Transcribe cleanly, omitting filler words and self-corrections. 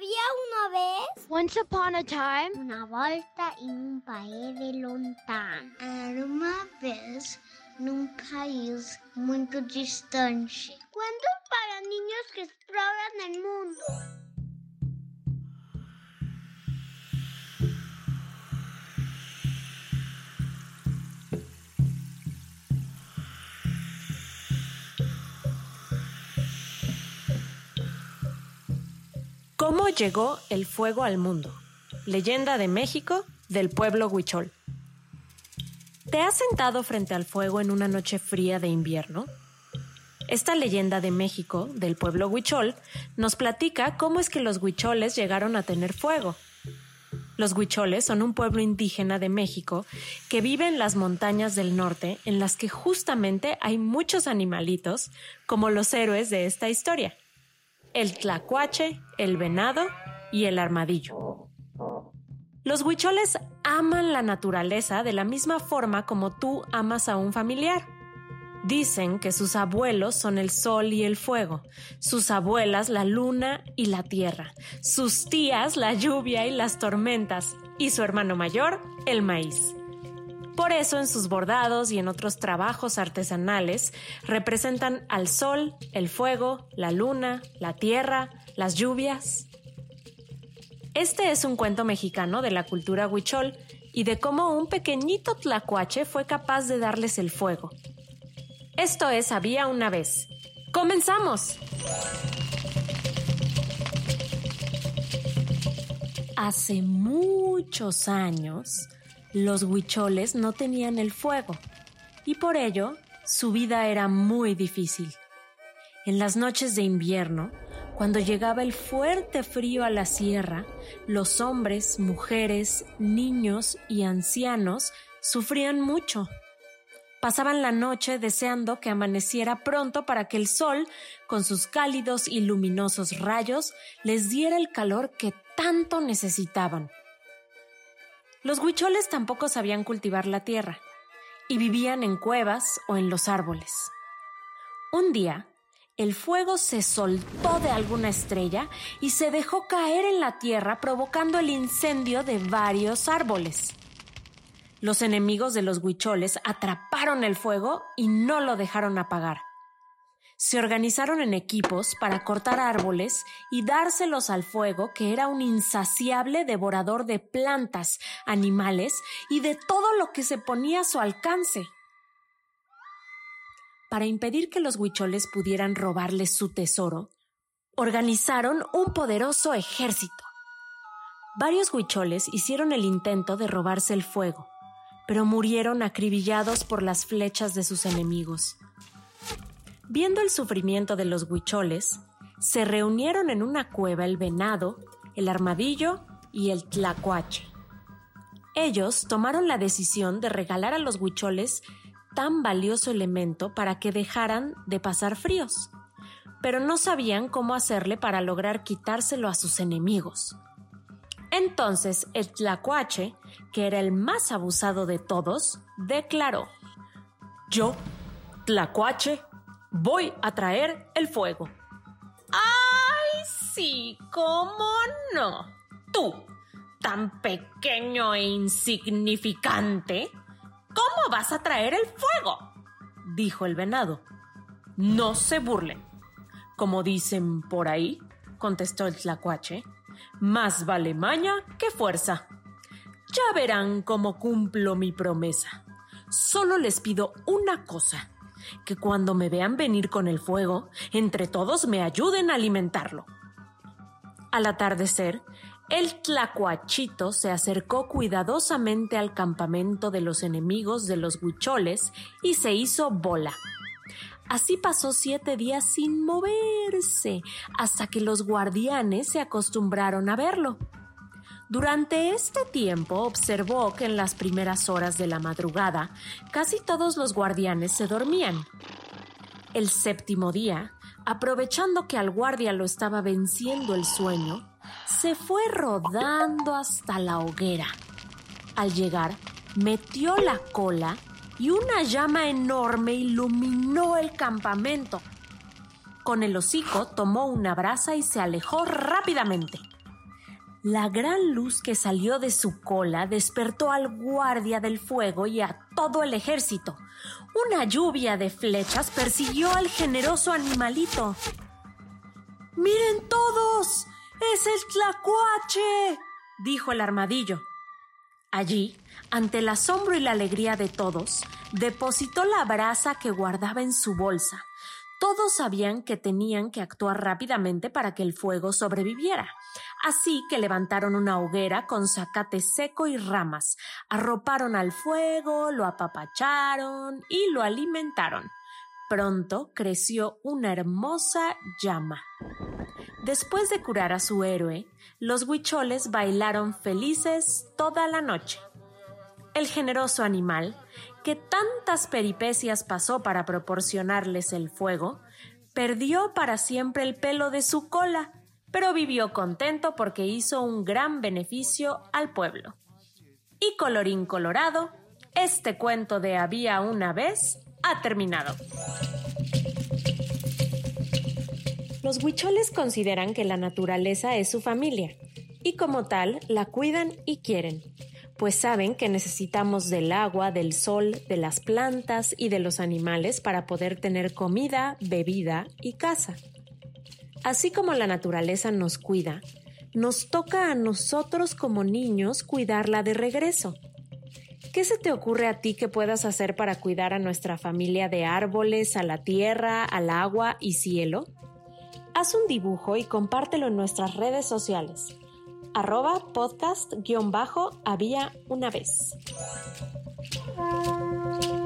Había una vez, once upon a time, una volta em país de lontano. Era uma vez num país muito distante. Cuentos para niños que exploran el mundo. ¿Cómo llegó el fuego al mundo? Leyenda de México del pueblo huichol. ¿Te has sentado frente al fuego en una noche fría de invierno? Esta leyenda de México del pueblo huichol nos platica cómo es que los huicholes llegaron a tener fuego. Los huicholes son un pueblo indígena de México que vive en las montañas del norte, en las que justamente hay muchos animalitos como los héroes de esta historia: el tlacuache, el venado y el armadillo. Los huicholes aman la naturaleza de la misma forma como tú amas a un familiar. Dicen que sus abuelos son el sol y el fuego, sus abuelas la luna y la tierra, sus tías la lluvia y las tormentas, y su hermano mayor el maíz. Por eso en sus bordados y en otros trabajos artesanales representan al sol, el fuego, la luna, la tierra, las lluvias. Este es un cuento mexicano de la cultura huichol y de cómo un pequeñito tlacuache fue capaz de darles el fuego. Esto es Había una vez. ¡Comenzamos! Hace muchos años, los huicholes no tenían el fuego y por ello su vida era muy difícil. En las noches de invierno, cuando llegaba el fuerte frío a la sierra, los hombres, mujeres, niños y ancianos sufrían mucho. Pasaban la noche deseando que amaneciera pronto para que el sol, con sus cálidos y luminosos rayos, les diera el calor que tanto necesitaban. Los huicholes tampoco sabían cultivar la tierra y vivían en cuevas o en los árboles. Un día, el fuego se soltó de alguna estrella y se dejó caer en la tierra, provocando el incendio de varios árboles. Los enemigos de los huicholes atraparon el fuego y no lo dejaron apagar. Se organizaron en equipos para cortar árboles y dárselos al fuego, que era un insaciable devorador de plantas, animales y de todo lo que se ponía a su alcance. Para impedir que los huicholes pudieran robarles su tesoro, organizaron un poderoso ejército. Varios huicholes hicieron el intento de robarse el fuego, pero murieron acribillados por las flechas de sus enemigos. Viendo el sufrimiento de los huicholes, se reunieron en una cueva el venado, el armadillo y el tlacuache. Ellos tomaron la decisión de regalar a los huicholes tan valioso elemento para que dejaran de pasar fríos, pero no sabían cómo hacerle para lograr quitárselo a sus enemigos. Entonces el tlacuache, que era el más abusado de todos, declaró: «Yo, tlacuache, voy a traer el fuego». ¡Ay, sí! ¿Cómo no? Tú, tan pequeño e insignificante, ¿cómo vas a traer el fuego?, dijo el venado. «No se burlen. Como dicen por ahí», contestó el tlacuache, «más vale maña que fuerza. Ya verán cómo cumplo mi promesa. Solo les pido una cosa: que cuando me vean venir con el fuego, entre todos me ayuden a alimentarlo». Al atardecer, el tlacuachito se acercó cuidadosamente al campamento de los enemigos de los huicholes y se hizo bola. Así pasó 7 días sin moverse, hasta que los guardianes se acostumbraron a verlo. Durante este tiempo observó que en las primeras horas de la madrugada casi todos los guardianes se dormían. El 7º día, aprovechando que al guardia lo estaba venciendo el sueño, se fue rodando hasta la hoguera. Al llegar, metió la cola y una llama enorme iluminó el campamento. Con el hocico tomó una brasa y se alejó rápidamente. La gran luz que salió de su cola despertó al guardia del fuego y a todo el ejército. Una lluvia de flechas persiguió al generoso animalito. ¡Miren todos! ¡Es el tlacuache!, dijo el armadillo. Allí, ante el asombro y la alegría de todos, depositó la brasa que guardaba en su bolsa. Todos sabían que tenían que actuar rápidamente para que el fuego sobreviviera. Así que levantaron una hoguera con zacate seco y ramas, arroparon al fuego, lo apapacharon y lo alimentaron. Pronto creció una hermosa llama. Después de curar a su héroe, los huicholes bailaron felices toda la noche. El generoso animal, que tantas peripecias pasó para proporcionarles el fuego, perdió para siempre el pelo de su cola, pero vivió contento porque hizo un gran beneficio al pueblo. Y colorín colorado, este cuento de Había una vez ha terminado. Los huicholes consideran que la naturaleza es su familia y como tal la cuidan y quieren, pues saben que necesitamos del agua, del sol, de las plantas y de los animales para poder tener comida, bebida y casa. Así como la naturaleza nos cuida, nos toca a nosotros como niños cuidarla de regreso. ¿Qué se te ocurre a ti que puedas hacer para cuidar a nuestra familia de árboles, a la tierra, al agua y cielo? Haz un dibujo y compártelo en nuestras redes sociales. @podcast_había una vez.